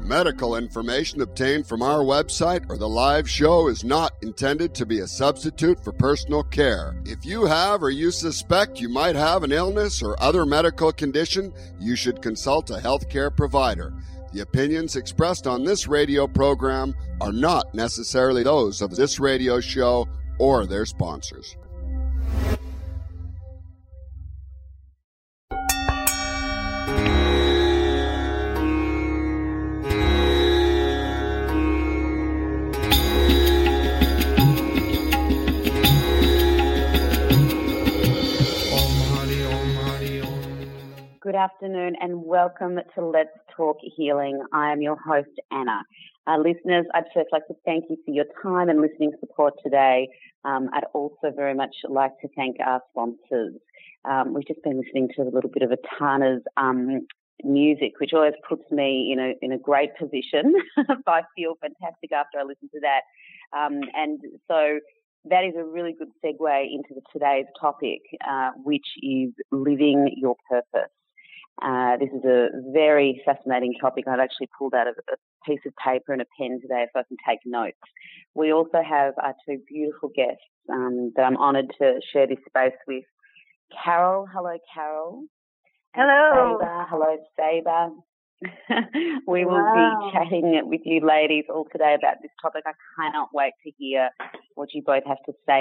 Medical information obtained from our website or the live show is not intended to be a substitute for personal care. If you have or you suspect you might have an illness or other medical condition, you should consult a healthcare provider. The opinions expressed on this radio program are not necessarily those of this radio show or their sponsors. Good afternoon and welcome to Let's Talk Healing. I am your host, Anna. Listeners, I'd first like to thank you for your time and listening support today. I'd also very much like to thank our sponsors. We've just been listening to a little bit of Etana's music, which always puts me in a great position. I feel fantastic after I listen to that. And so that is a really good segue into today's topic, which is living your purpose. This is a very fascinating topic. I've actually pulled out a piece of paper and a pen today so I can take notes. We also have our two beautiful guests that I'm honoured to share this space with. Carol, hello, Carol. Hello. Saber, hello, Saber. We will be chatting with you ladies all today about this topic. I cannot wait to hear what you both have to say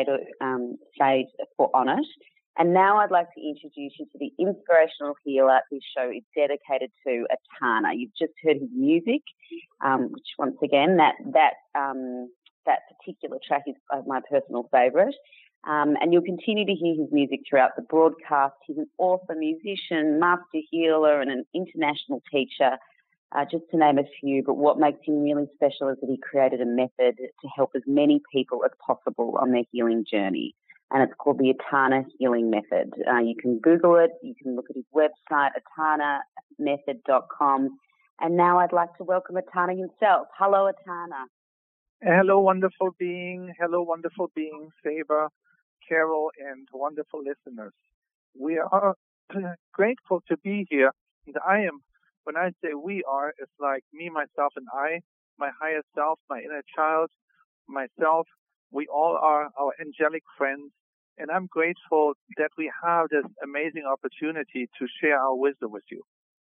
on it. And now I'd like to introduce you to the inspirational healer this show is dedicated to, Etana. You've just heard his music, which once again, that particular track is my personal favourite. And you'll continue to hear his music throughout the broadcast. He's an author, musician, master healer, and an international teacher, just to name a few. But what makes him really special is that he created a method to help as many people as possible on their healing journey. And it's called the Etana Healing Method. You can Google it. You can look at his website, etanamethod.com. And now I'd like to welcome Etana himself. Hello, Etana. Hello, wonderful being. Hello, wonderful being, Saber, Carol, and wonderful listeners. We are grateful to be here. And when I say we are, it's like me, myself, and I, my higher self, my inner child, myself. We all are our angelic friends, and I'm grateful that we have this amazing opportunity to share our wisdom with you.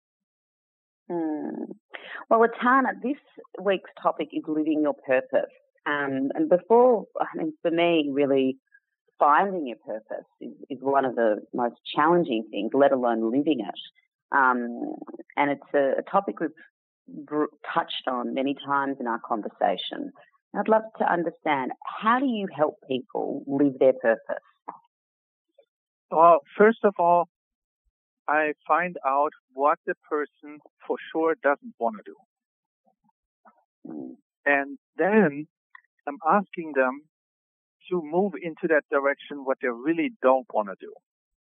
Well, Etana, this week's topic is living your purpose. And for me, really, finding your purpose is one of the most challenging things, let alone living it. And it's a topic we've touched on many times in our conversation. I'd love to understand, how do you help people live their purpose? Well, first of all, I find out what the person for sure doesn't want to do. And then I'm asking them to move into that direction what they really don't want to do.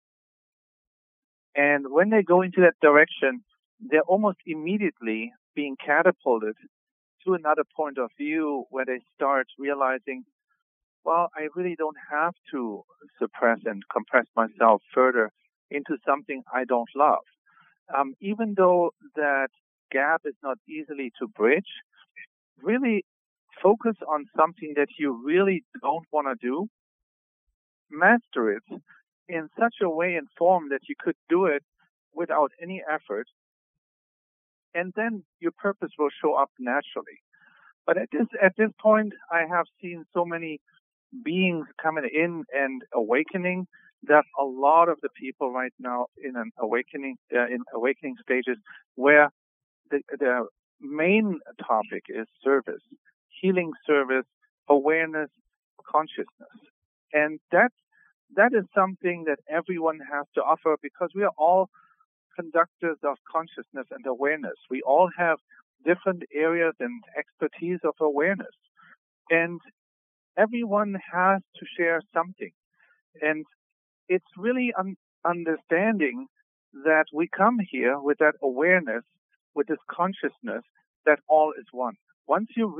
And when they go into that direction, they're almost immediately being catapulted to another point of view where they start realizing, well, I really don't have to suppress and compress myself further into something I don't love. Even though that gap is not easily to bridge, really focus on something that you really don't want to do, master it in such a way and form that you could do it without any effort, and then your purpose will show up naturally. But at this point, I have seen so many beings coming in and awakening that a lot of the people right now in awakening stages, where the main topic is service, healing service, awareness, consciousness, and that is something that everyone has to offer, because we are all conductors of consciousness and awareness. We all have different areas and expertise of awareness, and everyone has to share something. And it's really understanding that we come here with that awareness, with this consciousness that all is one. Once you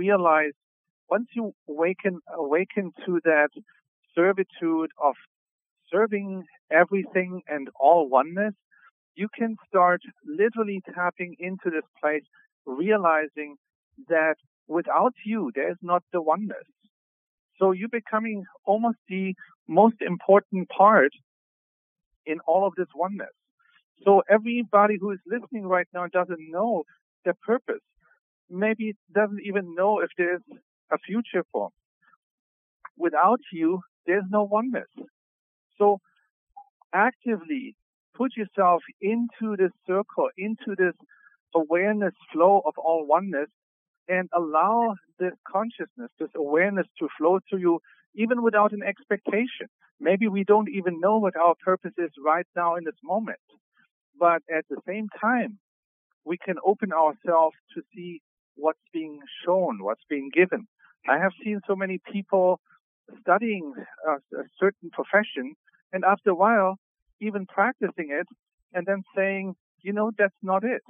awaken to that servitude of serving everything and all oneness, you can start literally tapping into this place realizing that without you, there is not the oneness. So you're becoming almost the most important part in all of this oneness. So everybody who is listening right now doesn't know their purpose. Maybe doesn't even know if there's a future for them. Without you, there's no oneness. So actively put yourself into this circle, into this awareness flow of all oneness, and allow this consciousness, this awareness to flow through you even without an expectation. Maybe we don't even know what our purpose is right now in this moment. But at the same time, we can open ourselves to see what's being shown, what's being given. I have seen so many people studying a certain profession, and after a while, even practicing it, and then saying, that's not it.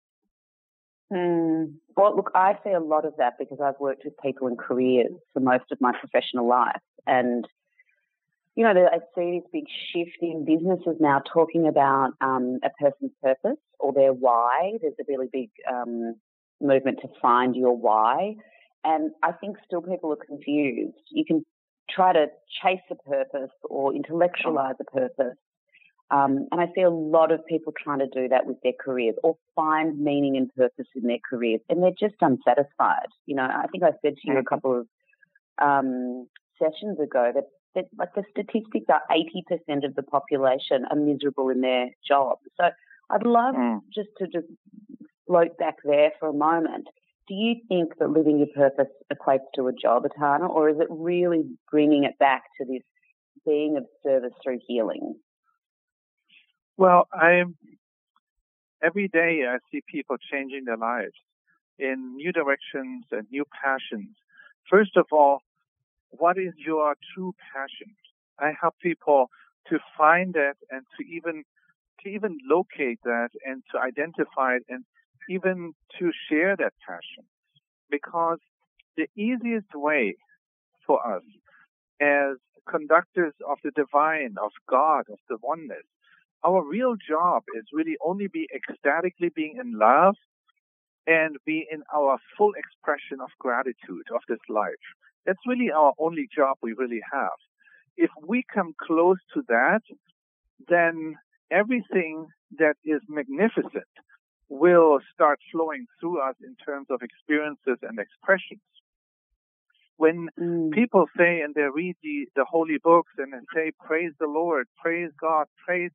Well, look, I see a lot of that because I've worked with people in careers for most of my professional life. And, I see this big shift in businesses now talking about a person's purpose or their why. There's a really big movement to find your why. And I think still people are confused. You can try to chase a purpose or intellectualize a purpose. And I see a lot of people trying to do that with their careers or find meaning and purpose in their careers, and they're just unsatisfied. I think I said to you a couple of sessions ago that like the statistics are 80% of the population are miserable in their job. So I'd love just to float back there for a moment. Do you think that living your purpose equates to a job, Etana, or is it really bringing it back to this being of service through healing? Well, every day I see people changing their lives in new directions and new passions. First of all, what is your true passion? I help people to find that and to even locate that and to identify it and even to share that passion. Because the easiest way for us as conductors of the divine, of God, of the oneness, our real job is really only be ecstatically being in love and be in our full expression of gratitude of this life. That's really our only job we really have. If we come close to that, then everything that is magnificent will start flowing through us in terms of experiences and expressions. When people say and they read the holy books and they say, praise the Lord, praise God, praise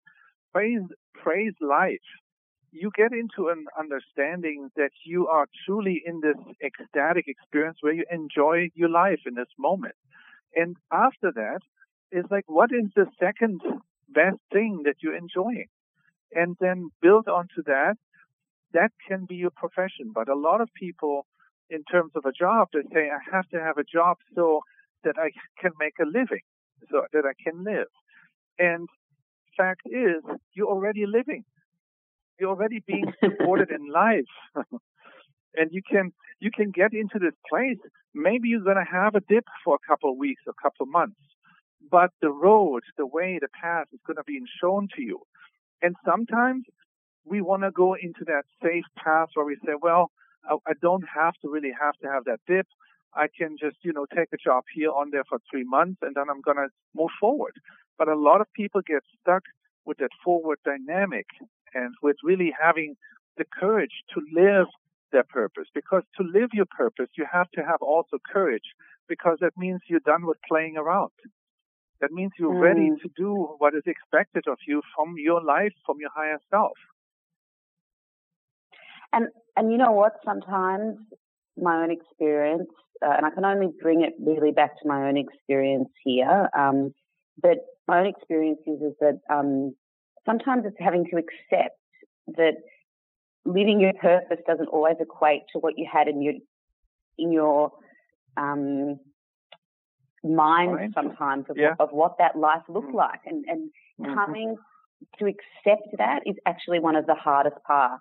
life, you get into an understanding that you are truly in this ecstatic experience where you enjoy your life in this moment. And after that, it's like, what is the second best thing that you're enjoying? And then build onto that. That can be your profession. But a lot of people, in terms of a job, they say, I have to have a job so that I can make a living, so that I can live. And fact is, you're already living. You're already being supported in life. And you can get into this place. Maybe you're going to have a dip for a couple of weeks, a couple of months. But the road, the way, the path is going to be shown to you. And sometimes we want to go into that safe path where we say, well, I don't have to have that dip. I can just, take a job here on there for 3 months and then I'm going to move forward. But a lot of people get stuck with that forward dynamic and with really having the courage to live their purpose. Because to live your purpose, you have to have also courage, because that means you're done with playing around. That means you're ready to do what is expected of you from your life, from your higher self. And you know what? Sometimes my own experience, and I can only bring it really back to my own experience here, but my own experience is that sometimes it's having to accept that living your purpose doesn't always equate to what you had in your mind sometimes of what that life looked like. And coming to accept that is actually one of the hardest parts.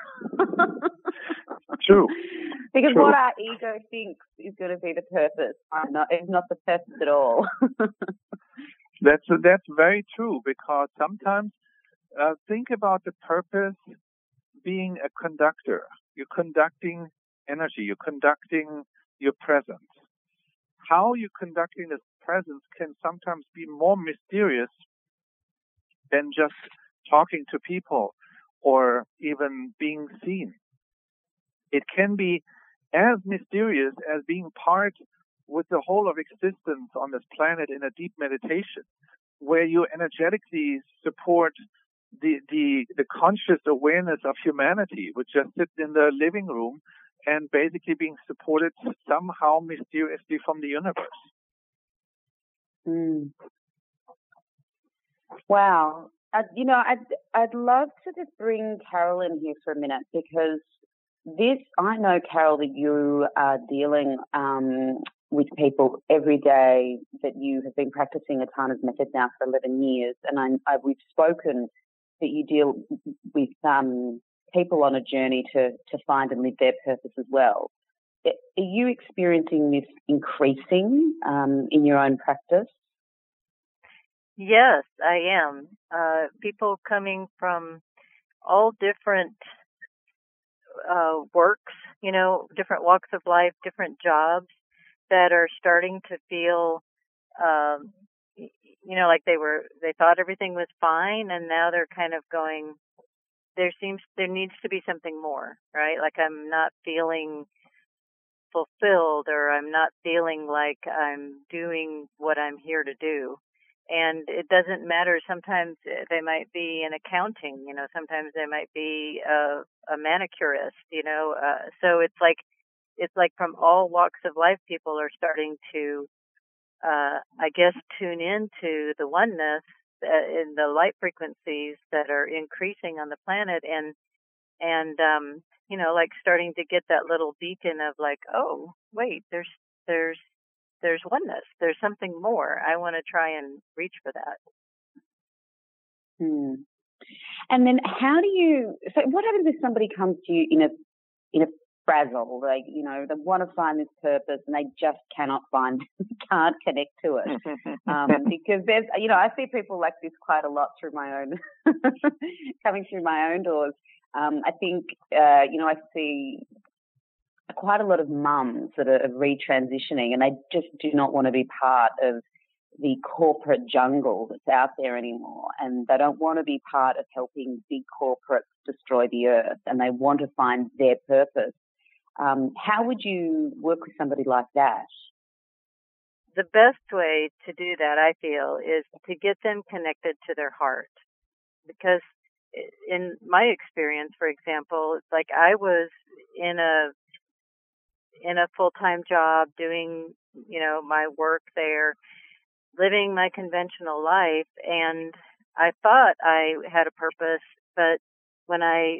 True. Because what our ego thinks is going to be the purpose is not the purpose at all. That's very true, because sometimes think about the purpose being a conductor. You're conducting energy. You're conducting your presence. How you're conducting this presence can sometimes be more mysterious than just talking to people or even being seen. It can be as mysterious as being part with the whole of existence on this planet in a deep meditation, where you energetically support the conscious awareness of humanity, which just sits in the living room and basically being supported somehow mysteriously from the universe. Mm. Wow. I'd love to just bring Carol in here for a minute, because I know, Carol, that you are dealing with people every day, that you have been practicing Atana's method now for 11 years, and we've spoken that you deal with people on a journey to find and live their purpose as well. Are you experiencing this increasing in your own practice? Yes, I am. People coming from all different works, different walks of life, different jobs, that are starting to feel, like they thought everything was fine, and now they're kind of going, there needs to be something more, right? Like, I'm not feeling fulfilled, or I'm not feeling like I'm doing what I'm here to do. And it doesn't matter. Sometimes they might be in accounting, sometimes they might be a manicurist, so it's like from all walks of life, people are starting to, I guess, tune into the oneness in the light frequencies that are increasing on the planet, and like starting to get that little beacon of like, oh, wait, there's oneness. There's something more. I want to try and reach for that. And then so what happens if somebody comes to you in a frazzle, like, they want to find this purpose and they just can't connect to it? Because there's, I see people like this quite a lot through my own, coming through my own doors. I think, I see quite a lot of mums that are retransitioning, and they just do not want to be part of the corporate jungle that's out there anymore, and they don't want to be part of helping big corporates destroy the earth, and they want to find their purpose. How would you work with somebody like that? The best way to do that, I feel, is to get them connected to their heart. Because in my experience, for example, it's like I was in a full-time job doing, my work there, living my conventional life, and I thought I had a purpose, but when I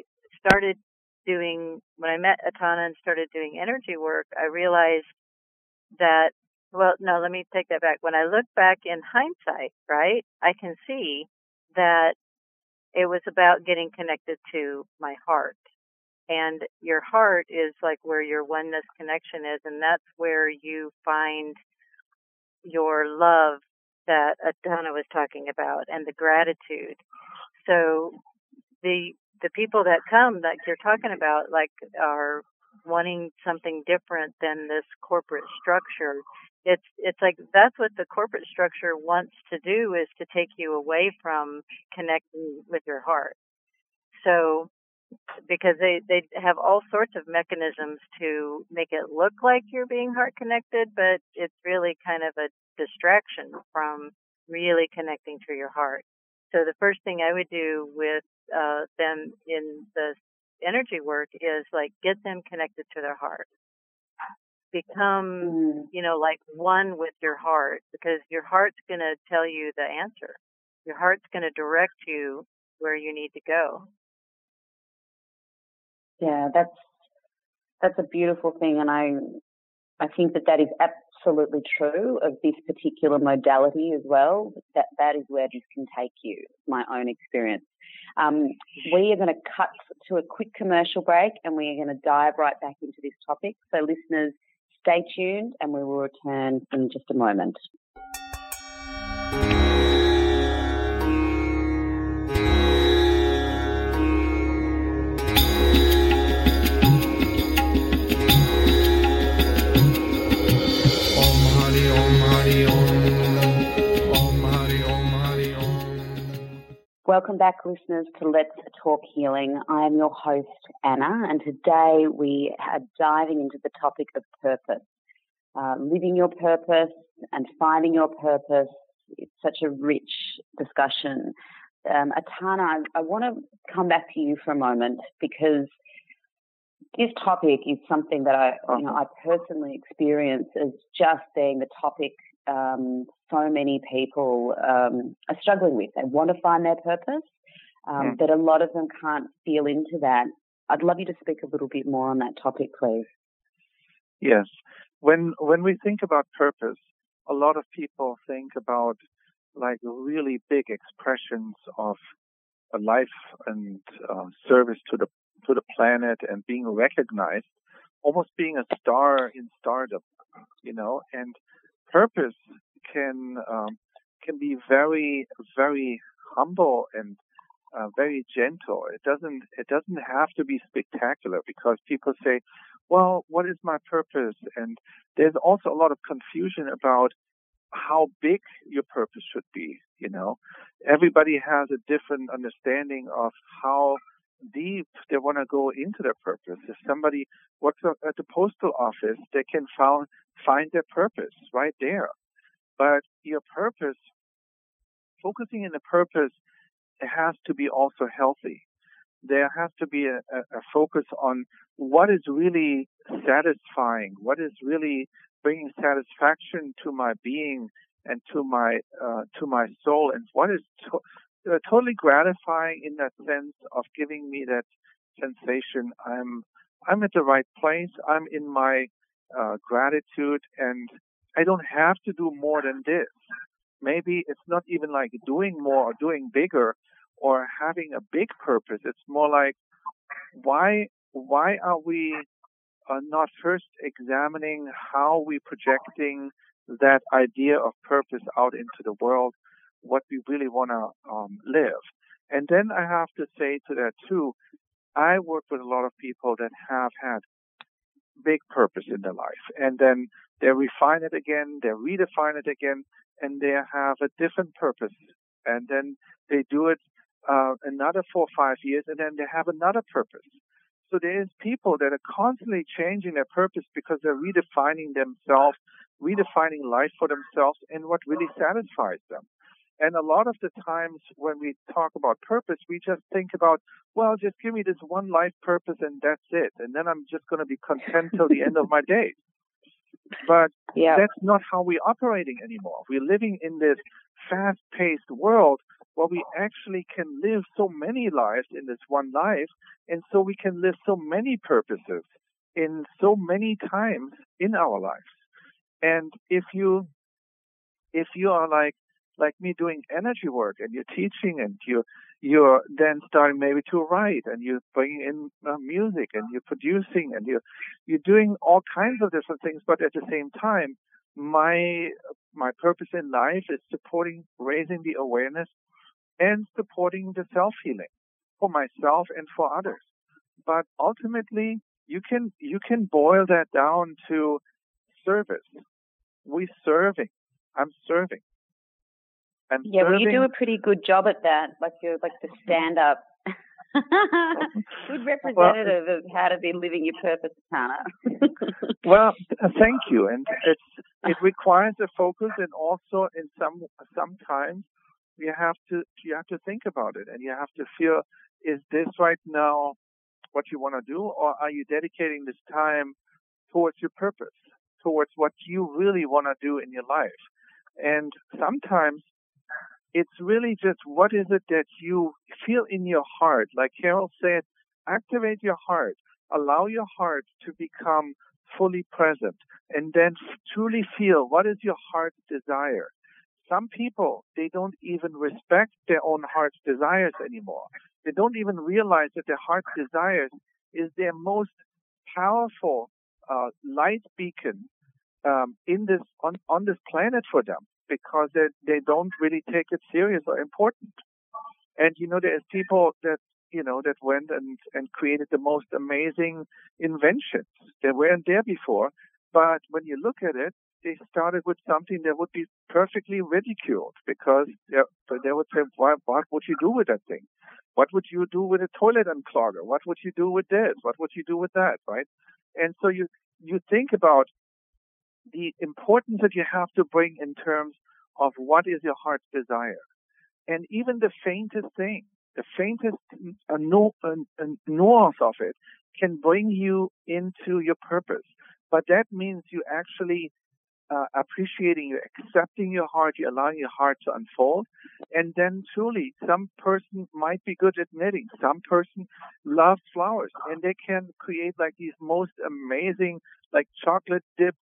met Atana and started doing energy work, I realized that, let me take that back. When I look back in hindsight, right, I can see that it was about getting connected to my heart. And your heart is like where your oneness connection is, and that's where you find your love that Atana was talking about, and the gratitude. So the people that come, like you're talking about, like are wanting something different than this corporate structure. It's like that's what the corporate structure wants to do, is to take you away from connecting with your heart. So because they have all sorts of mechanisms to make it look like you're being heart connected, but it's really kind of a distraction from really connecting to your heart. So the first thing I would do with them in the energy work is like get them connected to their heart. Become, like one with your heart, because your heart's going to tell you the answer. Your heart's going to direct you where you need to go. Yeah, that's a beautiful thing, and I think that is absolutely true of this particular modality as well. That is where this can take you. My own experience. We are going to cut to a quick commercial break, and we are going to dive right back into this topic. So, listeners, stay tuned, and we will return in just a moment. Welcome back, listeners, to Let's Talk Healing. I am your host, Anna, and today we are diving into the topic of purpose. Living your purpose and finding your purpose. It's such a rich discussion. Atana, I want to come back to you for a moment because this topic is something that I personally experience as just being the topic so many people are struggling with. They want to find their purpose, but a lot of them can't feel into that. I'd love you to speak a little bit more on that topic, please. Yes. When we think about purpose, a lot of people think about like really big expressions of a life and service to the planet and being recognized, almost being a star in stardom, and purpose can be very, very humble and very gentle. It doesn't have to be spectacular because people say, well, what is my purpose? And there's also a lot of confusion about how big your purpose should be. Everybody has a different understanding of how deep they want to go into their purpose. If somebody works at the postal office, they can find their purpose right there. But your purpose, focusing on the purpose, it has to be also healthy. There has to be a focus on what is really satisfying, what is really bringing satisfaction to my being and to my soul, and what is totally gratifying in that sense of giving me that sensation. I'm at the right place. I'm in my gratitude, and I don't have to do more than this. Maybe it's not even like doing more or doing bigger or having a big purpose. It's more like, why are we not first examining how we're projecting that idea of purpose out into the world, what we really want to live? And then I have to say to that too, I work with a lot of people that have had big purpose in their life, and then they refine it again, they redefine it again, and they have a different purpose, and then they do it another 4 or 5 years, and then they have another purpose. So there's people that are constantly changing their purpose because they're redefining themselves, redefining life for themselves and what really satisfies them. And a lot of the times when we talk about purpose, we just think about, well, just give me this one life purpose and that's it. And then I'm just going to be content till the end of my days. But that's not how we're operating anymore. We're living in this fast-paced world where we actually can live so many lives in this one life, and so we can live so many purposes in so many times in our lives. And if you are like me doing energy work and you're teaching and you're then starting maybe to write and you're bringing in music and you're producing and you're doing all kinds of different things, but at the same time, my purpose in life is supporting, raising the awareness and supporting the self-healing for myself and for others. But ultimately, you can boil that down to service. We're serving. I'm serving. Well, you do a pretty good job at that. Like you're like the stand-up, good representative of how to be living your purpose, Tana. Well, thank you. And it requires a focus, and also in sometimes you have to think about it, and you have to feel: is this right now what you want to do, or are you dedicating this time towards your purpose, towards what you really want to do in your life? And sometimes it's really just what is it that you feel in your heart. Like Carol said, activate your heart. Allow your heart to become fully present and then truly feel what is your heart's desire. Some people, they don't even respect their own heart's desires anymore. They don't even realize that their heart's desires is their most powerful light beacon in this on this planet for them, because they don't really take it serious or important. And there's people that that went and created the most amazing inventions. They weren't there before, but when you look at it, they started with something that would be perfectly ridiculed because they would say, what would you do with that thing? What would you do with a toilet unclogger? What would you do with this? What would you do with that, right? And so you think about the importance that you have to bring in terms of what is your heart's desire. And even the faintest thing, the faintest nuance of it can bring you into your purpose. But that means you actually appreciating, you're accepting your heart, you're allowing your heart to unfold. And then truly, some person might be good at knitting. Some person loves flowers, and they can create like these most amazing, like chocolate dipped,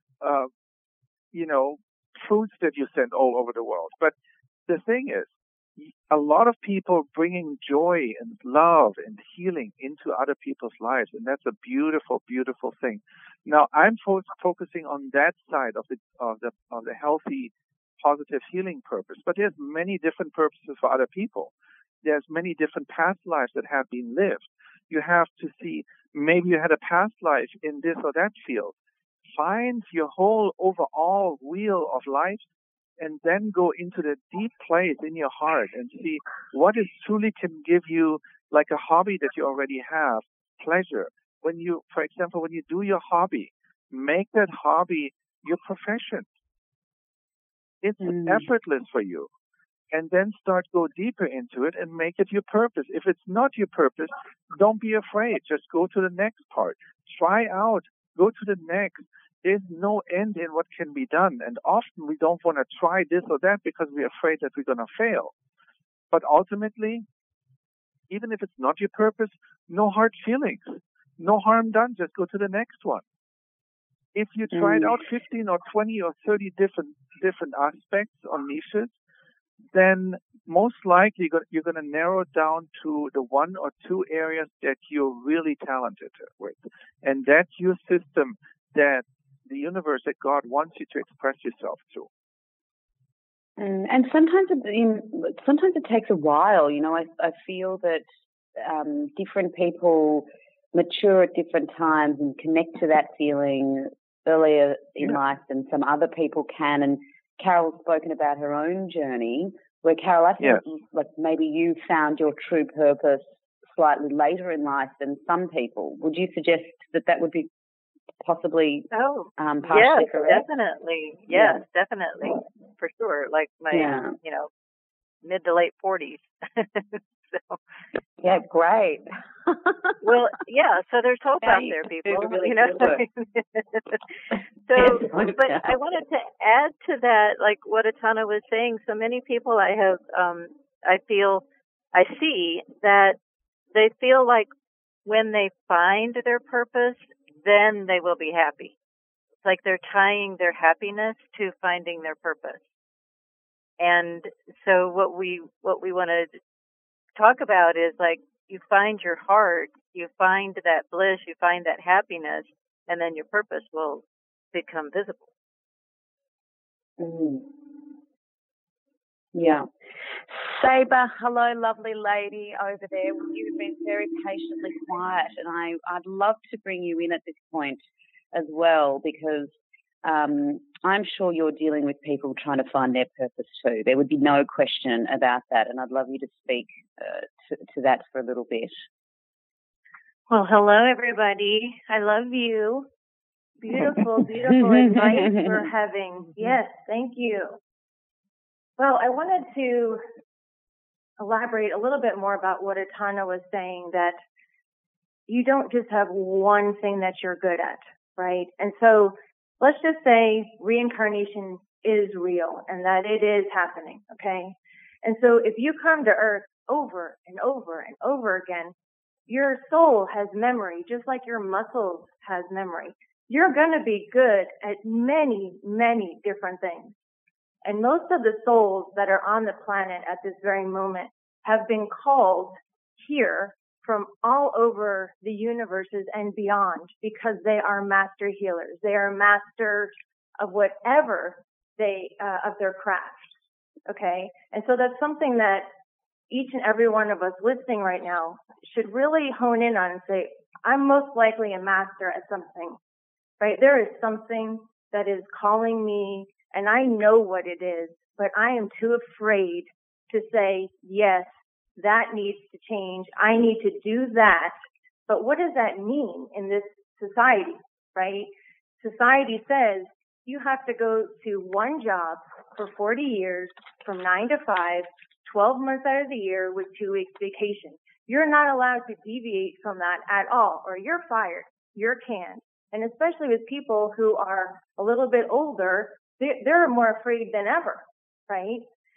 fruits that you send all over the world. But the thing is, a lot of people bringing joy and love and healing into other people's lives, and that's a beautiful, beautiful thing. Now, I'm focusing on that side of the healthy, positive healing purpose, but there's many different purposes for other people. There's many different past lives that have been lived. You have to see, maybe you had a past life in this or that field. Find your whole overall wheel of life, and then go into the deep place in your heart and see what is truly can give you, like a hobby that you already have, pleasure. When you, for example, when you do your hobby, make that hobby your profession. It's effortless for you. And then go deeper into it and make it your purpose. If it's not your purpose, don't be afraid. Just go to the next part. Try out. Go to the next. There's no end in what can be done. And often we don't want to try this or that because we're afraid that we're going to fail. But ultimately, even if it's not your purpose, no hard feelings. No harm done. Just go to the next one. If you tried out 15 or 20 or 30 different aspects or niches, then most likely you're going to narrow it down to the one or two areas that you're really talented with. And that's your system, that the universe, that God wants you to express yourself through. And sometimes it takes a while. I feel that different people mature at different times and connect to that feeling earlier in life than some other people can. And Carol's spoken about her own journey, where, Carol, I think like maybe you found your true purpose slightly later in life than some people. Would you suggest that would be possibly partially correct? Definitely. Yes, definitely. For sure. Like my, mid to late 40s. So. Yeah, great. Well, so there's hope out there, people. Really So, but I wanted to add to that, like what Etana was saying. So many people I see that they feel like when they find their purpose, then they will be happy. It's like they're tying their happiness to finding their purpose. And so what we want to talk about is like, you find your heart, you find that bliss, you find that happiness, and then your purpose will become visible. Yeah. Saber, hello, lovely lady over there. You've been very patiently quiet, and I'd love to bring you in at this point as well, because I'm sure you're dealing with people trying to find their purpose too. There would be no question about that, and I'd love you to speak to that for a little bit. Well, hello, everybody. I love you. Beautiful, beautiful advice we're having. Yes, thank you. Well, I wanted to elaborate a little bit more about what Etana was saying, that you don't just have one thing that you're good at, right? And so let's just say reincarnation is real and that it is happening, okay? And so if you come to Earth over and over and over again, your soul has memory, just like your muscles has memory. You're going to be good at many, many different things. And most of the souls that are on the planet at this very moment have been called here from all over the universes and beyond, because they are master healers. They are masters of whatever of their craft. Okay. And so that's something that each and every one of us listening right now should really hone in on and say, I'm most likely a master at something, right? There is something that is calling me, and I know what it is, but I am too afraid to say, yes, that needs to change. I need to do that. But what does that mean in this society, right? Society says you have to go to one job for 40 years from 9 to 5, 12 months out of the year with 2 weeks vacation. You're not allowed to deviate from that at all, or you're fired. You're canned. And especially with people who are a little bit older, they're more afraid than ever, right?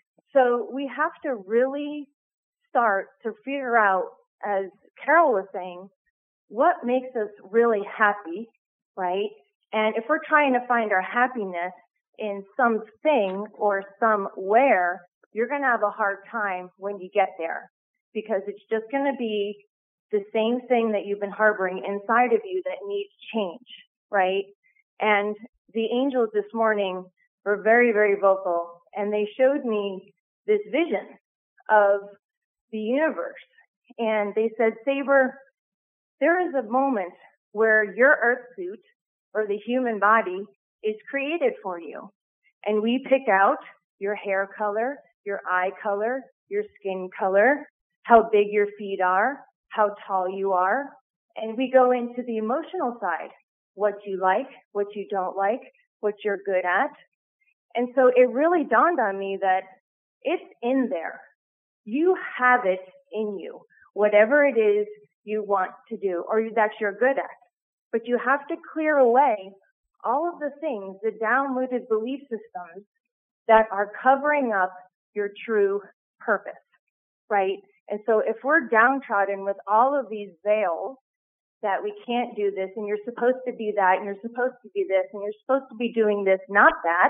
So we have to really start to figure out, as Carol was saying, what makes us really happy, right? And if we're trying to find our happiness in something or somewhere, you're going to have a hard time when you get there, because it's just going to be the same thing that you've been harboring inside of you that needs change, right? And the angels this morning were very, very vocal, and they showed me this vision of the universe. And they said, Saber, there is a moment where your earth suit or the human body is created for you. And we pick out your hair color, your eye color, your skin color, how big your feet are, how tall you are. And we go into the emotional side, what you like, what you don't like, what you're good at. And so it really dawned on me that it's in there. You have it in you, whatever it is you want to do or that you're good at. But you have to clear away all of the things, the downloaded belief systems that are covering up your true purpose, right? And so if we're downtrodden with all of these veils that we can't do this and you're supposed to be that and you're supposed to be this and you're supposed to be doing this, not that,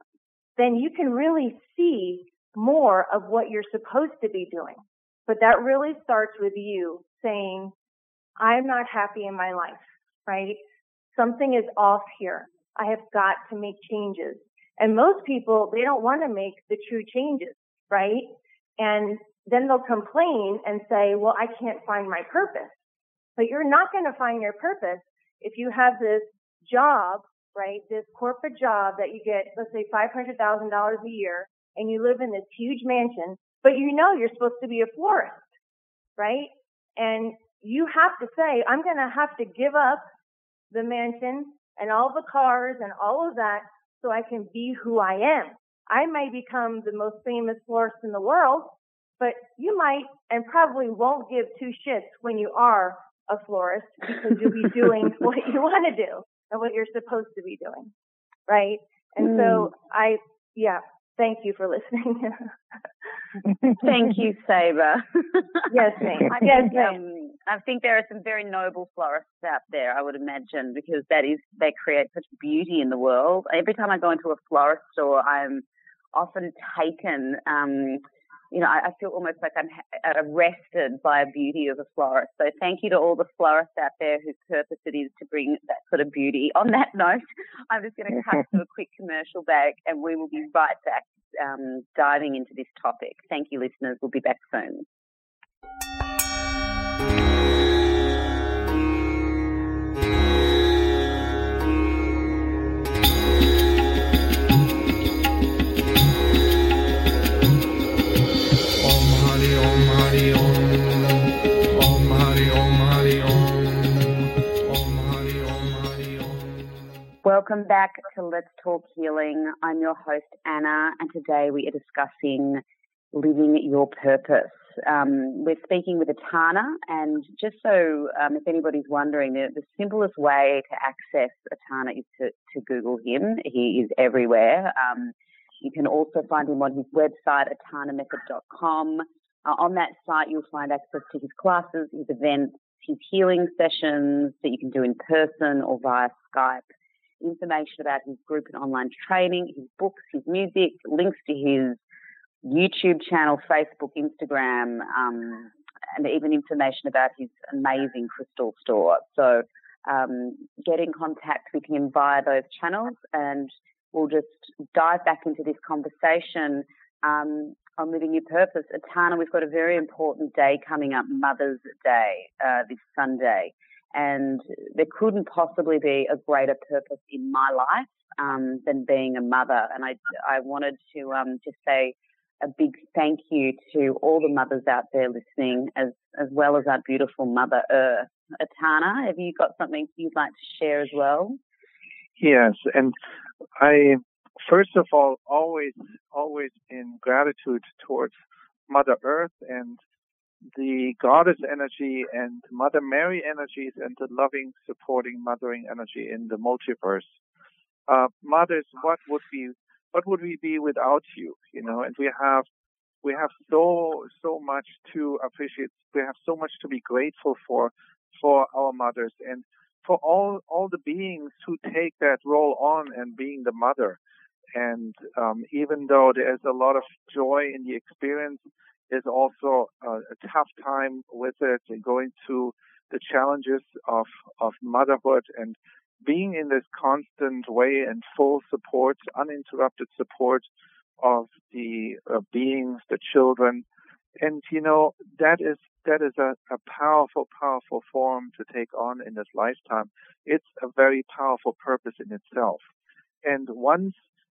then you can really see more of what you're supposed to be doing. But that really starts with you saying, I'm not happy in my life, right? Something is off here. I have got to make changes. And most people, they don't want to make the true changes, right? And then they'll complain and say, well, I can't find my purpose. But you're not going to find your purpose if you have this job, right? This corporate job that you get, let's say $500,000 a year, and you live in this huge mansion, but you know you're supposed to be a florist, right? And you have to say, I'm going to have to give up the mansion and all the cars and all of that so I can be who I am. I may become the most famous florist in the world, but you might and probably won't give 2 shits when you are a florist, because you'll be doing what you want to do and what you're supposed to be doing, right? And so thank you for listening. Thank you, Saber. Yes, ma'am. I think there are some very noble florists out there, I would imagine, because they create such beauty in the world. Every time I go into a florist store, I'm often taken, I feel almost like I'm arrested by the beauty of a florist. So thank you to all the florists out there whose purpose it is to bring that sort of beauty. On that note, I'm just going to cut to a quick commercial break and we will be right back diving into this topic. Thank you, listeners. We'll be back soon. Welcome back to Let's Talk Healing. I'm your host, Anna, and today we are discussing living your purpose. We're speaking with Etana, and just so if anybody's wondering, the simplest way to access Etana is to Google him. He is everywhere. You can also find him on his website, etanamethod.com. On that site, you'll find access to his classes, his events, his healing sessions that you can do in person or via Skype. Information about his group and online training, his books, his music, links to his YouTube channel, Facebook, Instagram, and even information about his amazing crystal store. So get in contact with him via those channels and we'll just dive back into this conversation on living your purpose. Etana, we've got a very important day coming up, Mother's Day, this Sunday. And there couldn't possibly be a greater purpose in my life than being a mother. And I wanted to just say a big thank you to all the mothers out there listening, as well as our beautiful Mother Earth. Etana, have you got something you'd like to share as well? Yes, and I, first of all, always in gratitude towards Mother Earth and the Goddess energy and Mother Mary energies and the loving, supporting, mothering energy in the multiverse. Mothers, what would we be without you? You know, and we have so much to appreciate. We have so much to be grateful for our mothers and for all the beings who take that role on and being the mother. And even though there's a lot of joy in the experience, there's also a tough time with it and going through the challenges of motherhood and being in this constant way and full support, uninterrupted support of the beings, the children. And, you know, that is a powerful form to take on in this lifetime. It's a very powerful purpose in itself. And once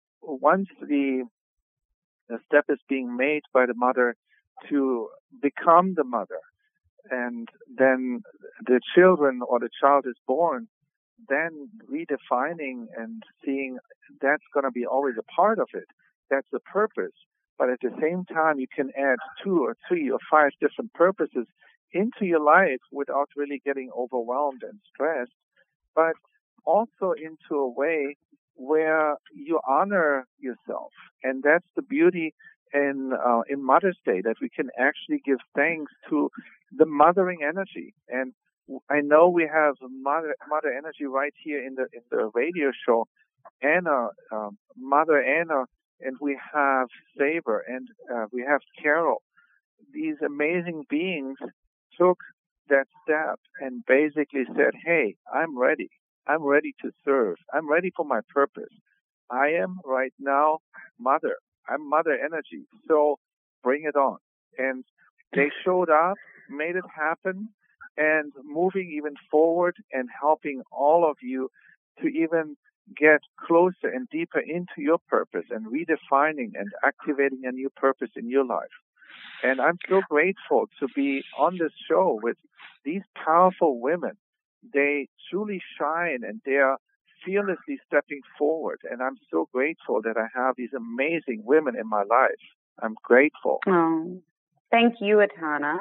the step is being made by the mother to become the mother, and then the children or the child is born, then redefining and seeing that's going to be always a part of it. That's the purpose. But at the same time, you can add 2 or 3 or 5 different purposes into your life without really getting overwhelmed and stressed, but also into a way where you honor yourself. And that's the beauty in Mother's Day, that we can actually give thanks to the mothering energy. And I know we have mother energy right here in the radio show, Anna, Mother Anna, and we have Saber, and we have Carol. These amazing beings took that step and basically said, hey, I'm ready. I'm ready to serve. I'm ready for my purpose. I am right now mother. I'm mother energy. So bring it on. And they showed up, made it happen, and moving even forward and helping all of you to even get closer and deeper into your purpose and redefining and activating a new purpose in your life. And I'm so grateful to be on this show with these powerful women. They truly shine and they are fearlessly stepping forward. And I'm so grateful that I have these amazing women in my life. I'm grateful. Oh, thank you, Etana.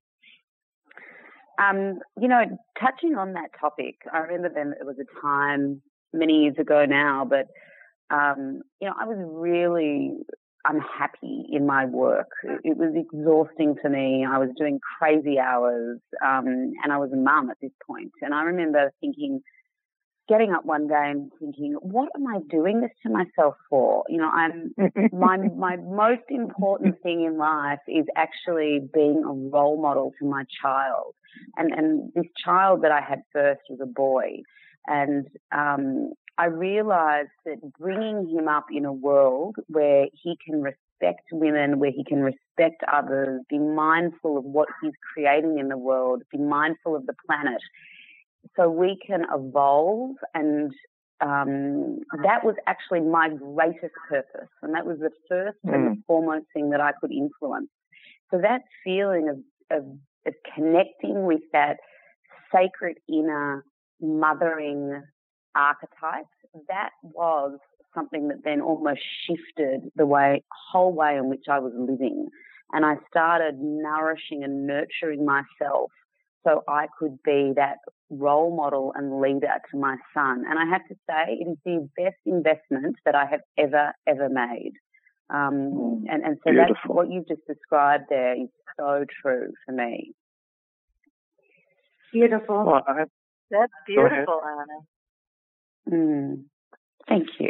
You know, touching on that topic, I remember then it was a time many years ago now, but, you know, I was really unhappy in my work. It was exhausting for me. I was doing crazy hours, and I was a mum at this point. And I remember getting up one day and thinking, what am I doing this to myself for? You know, my most important thing in life is actually being a role model to my child. And this child that I had first was a boy. And I realized that bringing him up in a world where he can respect women, where he can respect others, be mindful of what he's creating in the world, be mindful of the planet, so we can evolve. And that was actually my greatest purpose. And that was the first and the foremost thing that I could influence. So that feeling of connecting with that sacred inner mothering archetype, that was something that then almost shifted the whole way in which I was living. And I started nourishing and nurturing myself so I could be that role model and leader to my son. And I have to say, it is the best investment that I have ever made. And so Beautiful. That's what you've just described there is so true for me. Beautiful. Well, That's beautiful, Anna. Thank you.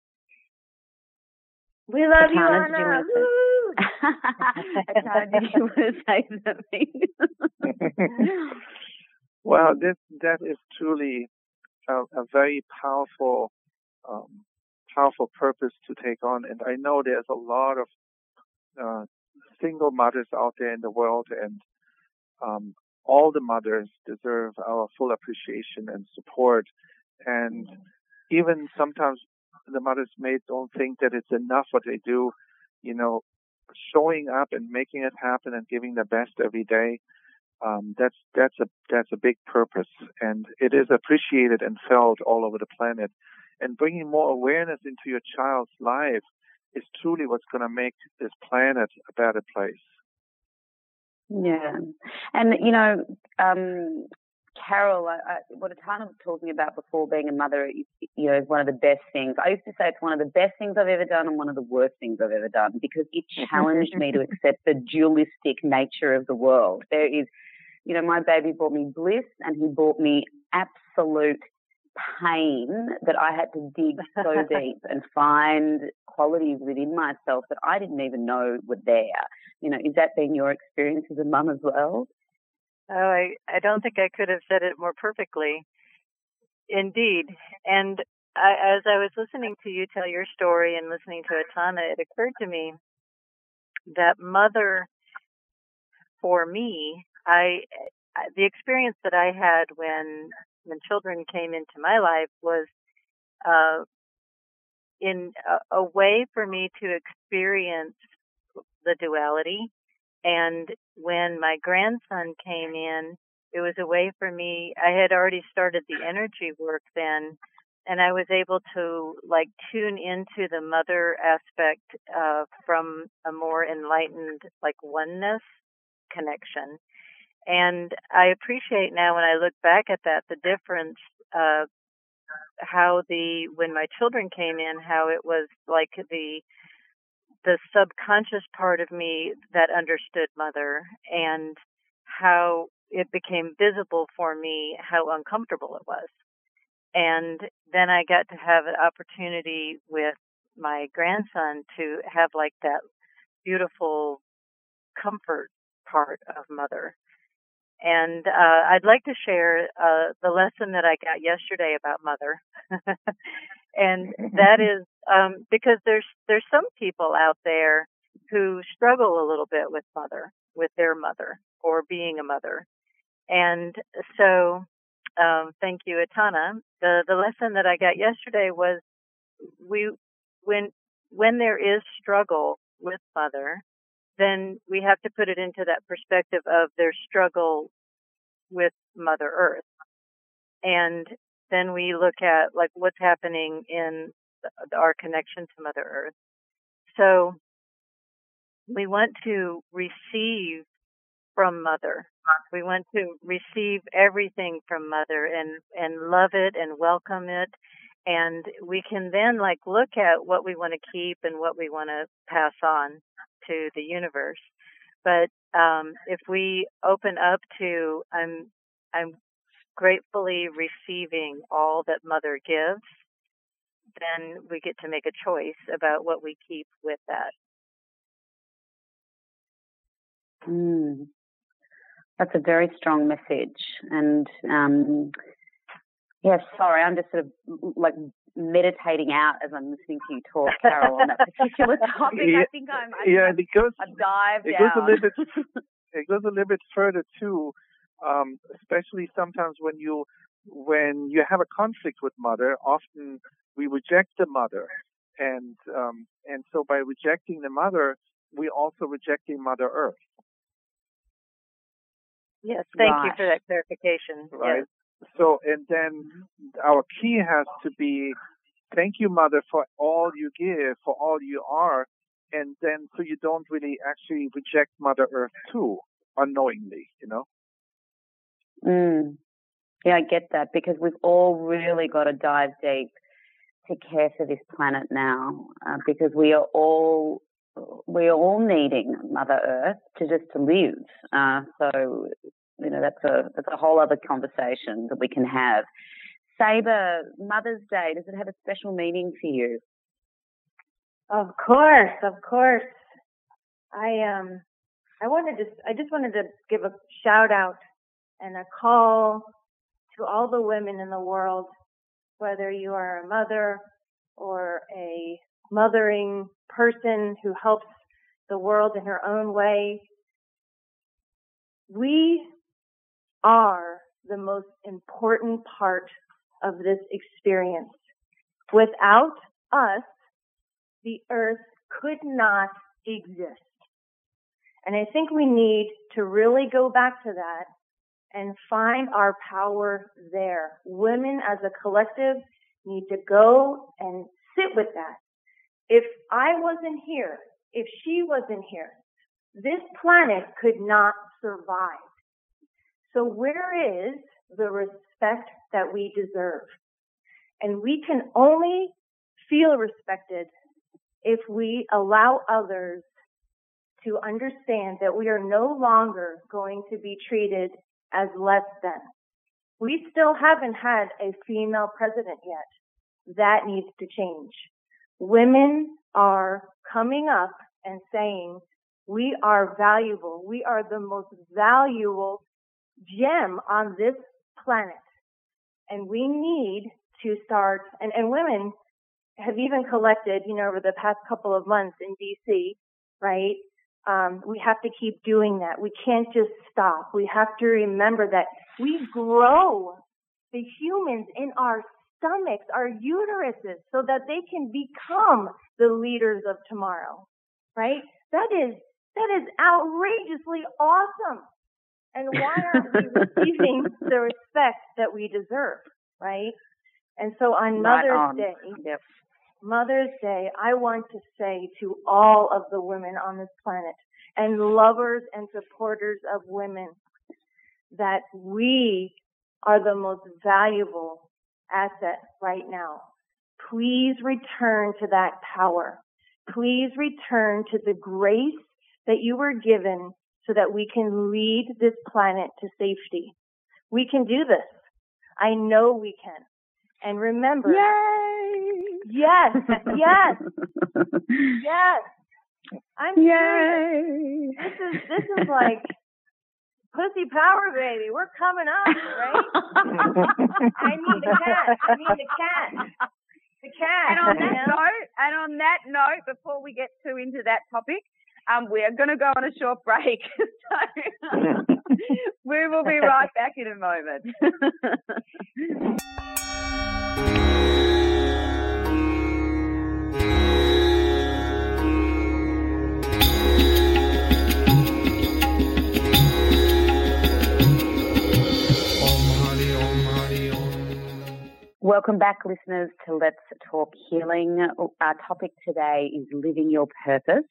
We love you, Etana, Anna. Etana, did you want to say something? Well, that is truly a very powerful purpose to take on. And I know there's a lot of single mothers out there in the world, and all the mothers deserve our full appreciation and support. And even sometimes the mothers don't think that it's enough what they do, showing up and making it happen and giving their best every day. That's a big purpose, and it is appreciated and felt all over the planet. And bringing more awareness into your child's life is truly what's going to make this planet a better place. Yeah. And, Carol, what Etana was talking about before, being a mother, is one of the best things. I used to say it's one of the best things I've ever done and one of the worst things I've ever done, because it challenged me to accept the dualistic nature of the world. There is, my baby brought me bliss and he brought me absolute pain that I had to dig so deep and find qualities within myself that I didn't even know were there. Is that been your experience as a mum as well? Oh, I don't think I could have said it more perfectly. Indeed. And as I was listening to you tell your story and listening to Etana, it occurred to me that mother, for me, the experience that I had when children came into my life was in a way for me to experience the duality. And when my grandson came in, it was a way for me. I had already started the energy work then, and I was able to tune into the mother aspect from a more enlightened oneness connection. And I appreciate now when I look back at that, the difference how when my children came in, how it was the subconscious part of me that understood mother, and how it became visible for me how uncomfortable it was. And then I got to have an opportunity with my grandson to have that beautiful comfort part of mother. And I'd like to share the lesson that I got yesterday about mother. And that is because there's some people out there who struggle a little bit with their mother, or being a mother. And so thank you, Etana. The lesson that I got yesterday was when there is struggle with mother, then we have to put it into that perspective of their struggle with Mother Earth. And then we look at what's happening in our connection to Mother Earth. So we want to receive from Mother. We want to receive everything from Mother and love it and welcome it. And we can then look at what we want to keep and what we want to pass on to the universe. But if we open up to I'm gratefully receiving all that Mother gives, then we get to make a choice about what we keep with that. That's a very strong message. And sorry, I'm just sort of meditating out as I'm listening to you talk, Carol, on that particular topic. I think I've dived down. It goes a little bit further too, especially sometimes when you have a conflict with Mother. Often we reject the Mother, and so by rejecting the Mother, we also rejecting Mother Earth. Yes, thank you for that clarification. Right. Yes. So, and then our key has to be, thank you, Mother, for all you give, for all you are, and then so you don't really actually reject Mother Earth too, unknowingly, Yeah, I get that, because we've all really got to dive deep to care for this planet now, because we are all needing Mother Earth to live. So that's a whole other conversation that we can have. Saber, Mother's Day, does it have a special meaning for you? Of course. I just wanted to give a shout out and a call to all the women in the world, whether you are a mother or a mothering person who helps the world in her own way. We are the most important part of this experience. Without us, the earth could not exist. And I think we need to really go back to that and find our power there. Women as a collective need to go and sit with that. If I wasn't here, if she wasn't here, this planet could not survive. So where is the respect that we deserve? And we can only feel respected if we allow others to understand that we are no longer going to be treated as less than. We still haven't had a female president yet. That needs to change. Women are coming up and saying, we are valuable. We are the most valuable gem on this planet. And we need to start, and women have even collected, over the past couple of months in DC, right? We have to keep doing that. We can't just stop. We have to remember that we grow the humans in our stomachs, our uteruses, so that they can become the leaders of tomorrow, right? That is outrageously awesome. And why aren't we receiving the respect that we deserve, right? And so on Mother's Day, I want to say to all of the women on this planet and lovers and supporters of women that we are the most valuable asset right now. Please return to that power. Please return to the grace that you were given so that we can lead this planet to safety. We can do this. I know we can. And remember, yay! Yes. I'm serious. This is like pussy power, baby. We're coming up, right? I need the cat. The cat. And on that note, before we get too into that topic, we are going to go on a short break. So we will be right back in a moment. Welcome back, listeners, to Let's Talk Healing. Our topic today is living your purpose.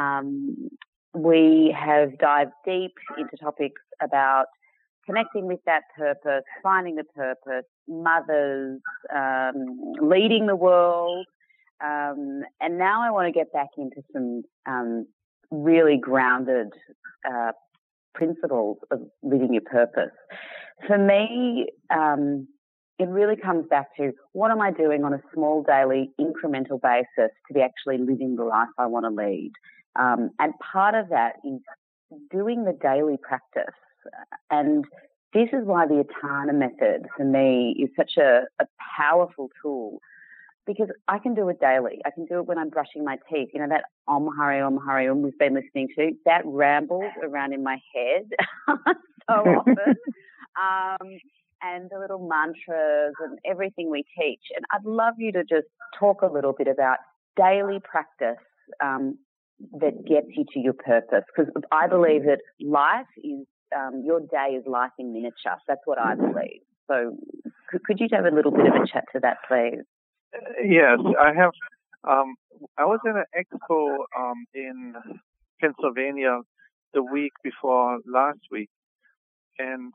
We have dived deep into topics about connecting with that purpose, finding the purpose, mothers, leading the world. And now I want to get back into some really grounded principles of living your purpose. For me, it really comes back to what am I doing on a small daily incremental basis to be actually living the life I want to lead. And part of that is doing the daily practice. And this is why the Atana method for me is such a powerful tool, because I can do it daily. I can do it when I'm brushing my teeth. That Om Hari Om we've been listening to, that rambles around in my head so often. And the little mantras and everything we teach. And I'd love you to just talk a little bit about daily practice that gets you to your purpose. Because I believe that life is, your day is life in miniature. That's what I believe. So could you have a little bit of a chat to that, please? Yes, I have. I was at an expo in Pennsylvania the week before last week. And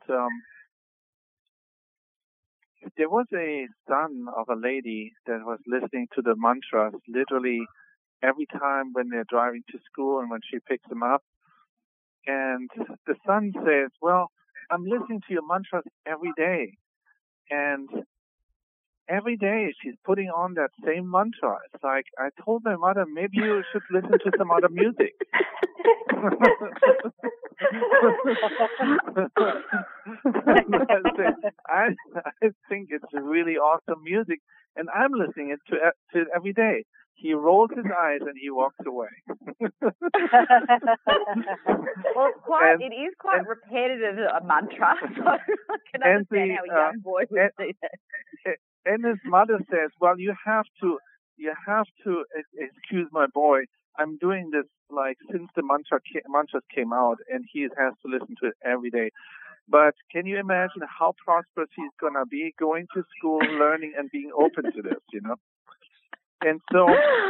there was a son of a lady that was listening to the mantras literally every time when they're driving to school and when she picks them up. And the son says, well, I'm listening to your mantras every day. And every day she's putting on that same mantra. It's like, I told my mother, maybe you should listen to some other music. I think it's really awesome music, and I'm listening to it every day. He rolls his eyes and he walks away. Well, it is quite repetitive, a mantra, so I can understand how a young boy would see that. And his mother says, well, you have to, excuse my boy, I'm doing this like since the mantras came out, and he has to listen to it every day. But can you imagine how prosperous he's going to be going to school, learning, and being open to this, you know? And so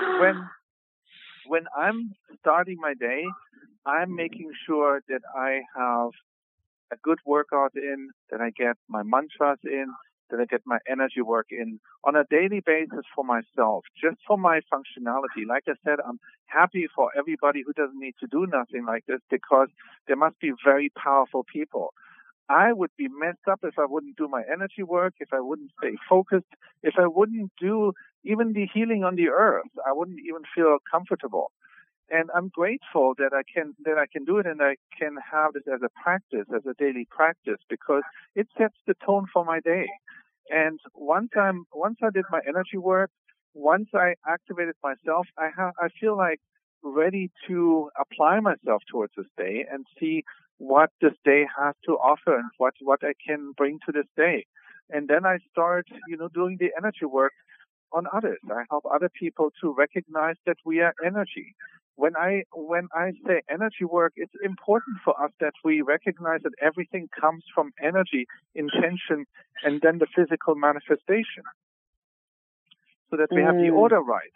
when I'm starting my day, I'm making sure that I have a good workout in, that I get my mantras in, that I get my energy work in on a daily basis for myself, just for my functionality. Like I said, I'm happy for everybody who doesn't need to do nothing like this, because there must be very powerful people. I would be messed up if I wouldn't do my energy work, if I wouldn't stay focused, if I wouldn't do even the healing on the earth. I wouldn't even feel comfortable. And I'm grateful that I can do it, and I can have this as a practice, as a daily practice, because it sets the tone for my day. And once I did my energy work, once I activated myself, I feel like ready to apply myself towards this day and see what this day has to offer and what I can bring to this day. And then I start, doing the energy work on others. I help other people to recognize that we are energy. When I say energy work, it's important for us that we recognize that everything comes from energy, intention, and then the physical manifestation, so that we have the order right.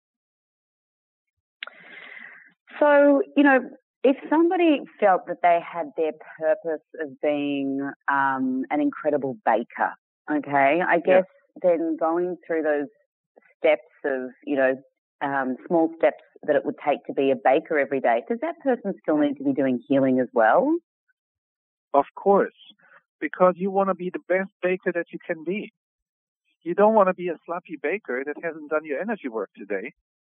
So, if somebody felt that they had their purpose of being an incredible baker, okay, I guess then going through those steps of, small steps that it would take to be a baker every day, does that person still need to be doing healing as well? Of course, because you want to be the best baker that you can be. You don't want to be a sloppy baker that hasn't done your energy work today.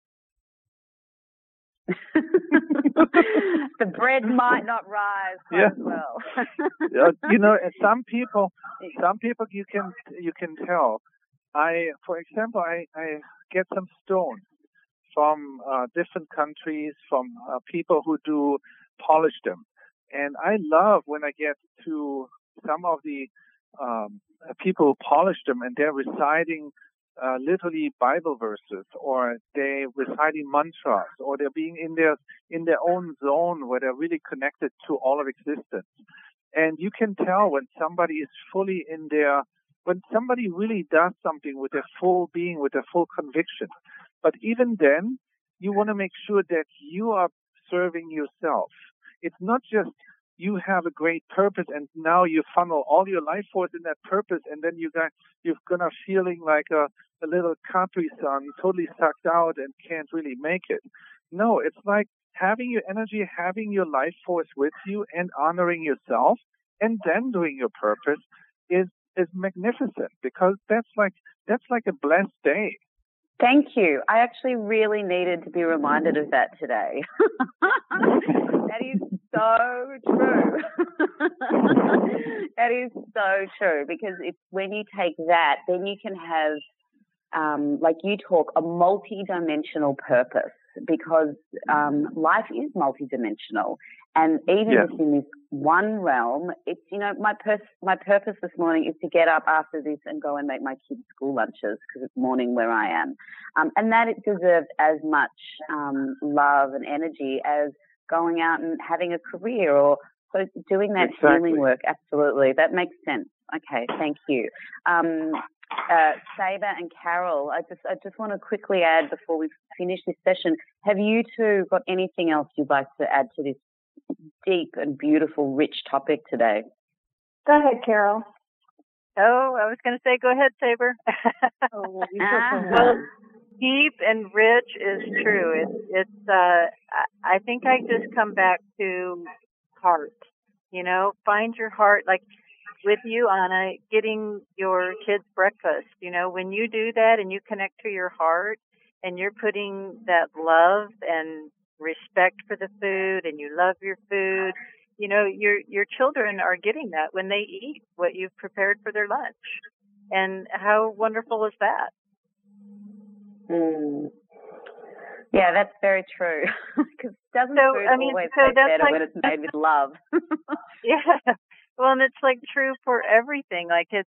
The bread might not rise quite as well. Some people you can tell. For example, I get some stones from different countries, from people who do polish them, and I love when I get to some of the people who polish them, and they're reciting literally Bible verses, or they're reciting mantras, or they're being in their own zone where they're really connected to all of existence. And you can tell when somebody is fully in their, when somebody really does something with their full being, with their full conviction. But even then, you want to make sure that you are serving yourself. It's not just you have a great purpose and now you funnel all your life force in that purpose, and then you're gonna feeling like a little Capri Sun, totally sucked out and can't really make it. No, it's like having your energy, having your life force with you, and honoring yourself, and then doing your purpose is magnificent, because that's like a blessed day. Thank you. I actually really needed to be reminded of that today. That is so true. That is so true, because it's when you take that, then you can have, like you talk, a multi-dimensional purpose, because life is multi-dimensional. And even just in this one realm, it's, my purpose this morning is to get up after this and go and make my kids' school lunches, because it's morning where I am. And that it deserves as much love and energy as going out and having a career or doing that healing work. Absolutely. That makes sense. Okay. Thank you. Saber and Carol, I just want to quickly add before we finish this session, have you two got anything else you'd like to add to this deep and beautiful, rich topic today? Go ahead, Carol. Oh, I was going to say, go ahead, Saber. Well, deep and rich is true. It's. I think I just come back to heart. Find your heart. Like with you, Anna, getting your kids breakfast. When you do that and you connect to your heart, and you're putting that love and respect for the food, and you love your food, your children are getting that when they eat what you've prepared for their lunch. And how wonderful is that? Yeah, that's very true. Because doesn't food always taste better when it's made with love? Yeah. Well, and it's like true for everything. Like if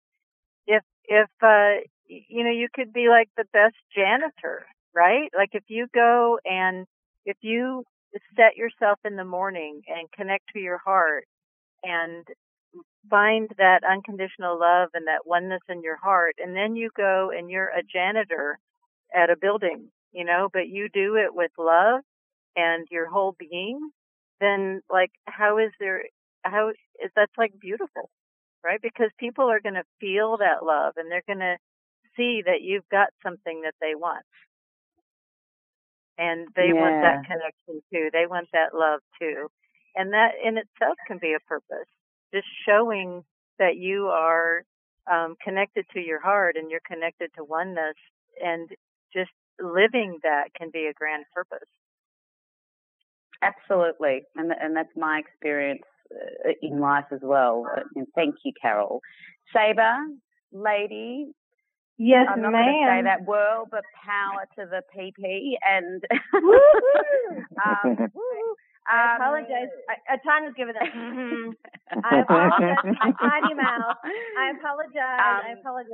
you could be like the best janitor, right? Like if you go and if you set yourself in the morning and connect to your heart and find that unconditional love and that oneness in your heart, and then you go and you're a janitor at a building, but you do it with love and your whole being, then like that's like beautiful, right? Because people are going to feel that love and they're going to see that you've got something that they want. And they want that connection too. They want that love too. And that in itself can be a purpose. Just showing that you are connected to your heart and you're connected to oneness, and just living that can be a grand purpose. Absolutely. And that's my experience in life as well. And thank you, Carol. Saber, lady. Yes, I'm not ma'am. going to say that word, but power to the PP. And I apologize. Atana's giving it. I apologize. My tiny mouth. I apologize.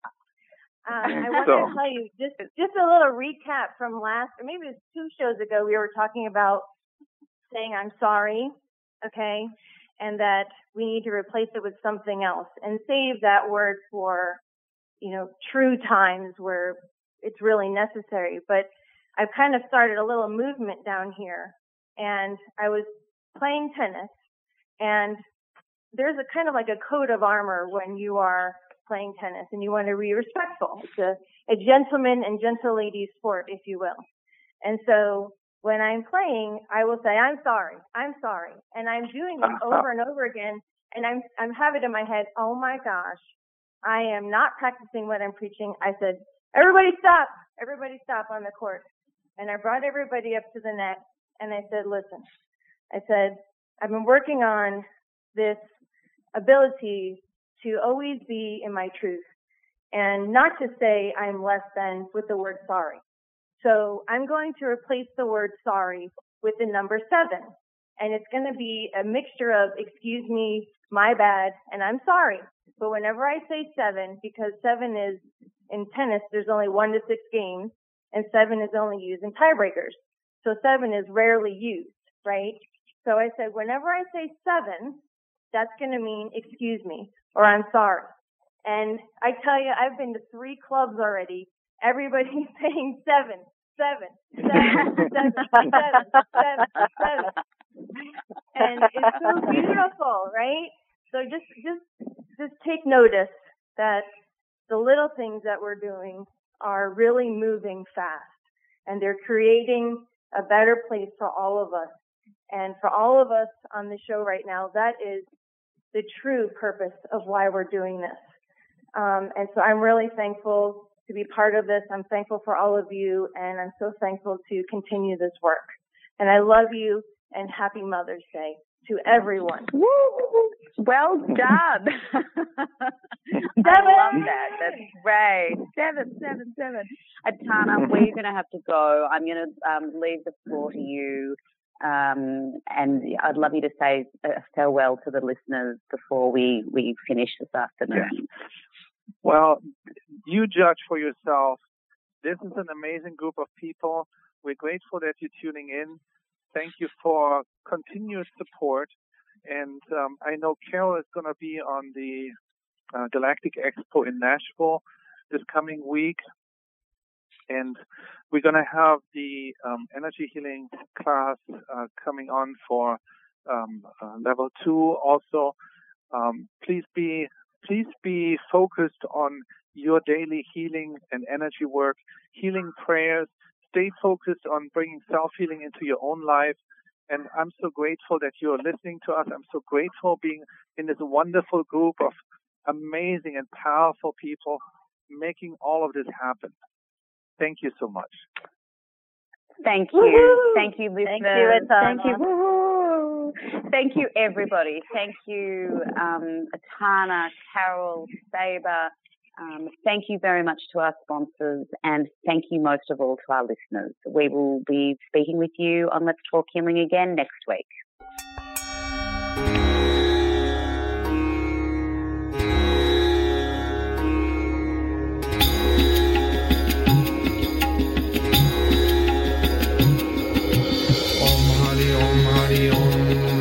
I want to tell you just a little recap from or maybe it was 2 shows ago. We were talking about saying I'm sorry, okay, and that we need to replace it with something else and save that word for true times where it's really necessary. But I've kind of started a little movement down here, and I was playing tennis, and there's a kind of like a coat of armor when you are playing tennis, and you want to be respectful. It's a gentleman and gentle lady sport, if you will. And so when I'm playing, I will say, I'm sorry, and I'm doing it over and over again, and I'm having it in my head, oh my gosh, I am not practicing what I'm preaching. I said, everybody stop on the court. And I brought everybody up to the net, and I said, listen, I've been working on this ability to always be in my truth and not to say I'm less than with the word sorry. So I'm going to replace the word sorry with the number 7. And it's going to be a mixture of excuse me, my bad, and I'm sorry. But whenever I say 7, because 7 is in tennis, there's only 1 to 6 games, and 7 is only used in tiebreakers. So 7 is rarely used, right? So I said, whenever I say 7, that's going to mean excuse me or I'm sorry. And I tell you, I've been to 3 clubs already. Everybody's saying 7, 7, 7, 7, 7, 7, 7. And it's so beautiful, right? So just take notice that the little things that we're doing are really moving fast, and they're creating a better place for all of us. And for all of us on the show right now, that is the true purpose of why we're doing this. And so I'm really thankful to be part of this. I'm thankful for all of you, and I'm so thankful to continue this work. And I love you, and happy Mother's Day to everyone. Woo! Well done. I love that. That's great. 7, 7, 7. Atana, we're going to have to go. I'm going to leave the floor to you. And I'd love you to say farewell to the listeners before we finish this afternoon. Yes. Well, you judge for yourself. This is an amazing group of people. We're grateful that you're tuning in. Thank you for continuous support. And I know Carol is going to be on the Galactic Expo in Nashville this coming week. And we're going to have the energy healing class coming on for level 2 also. Please be focused on your daily healing and energy work, healing prayers. Stay focused on bringing self-healing into your own life. And I'm so grateful that you're listening to us. I'm so grateful being in this wonderful group of amazing and powerful people making all of this happen. Thank you so much. Thank you. Woo-hoo! Thank you, listeners. Thank you, Atana. Thank you. Woo-hoo! Thank you, everybody. Thank you, Atana, Carol, Saber. Thank you very much to our sponsors, and thank you most of all to our listeners. We will be speaking with you on Let's Talk Healing again next week. Om Hari Om Hari Om.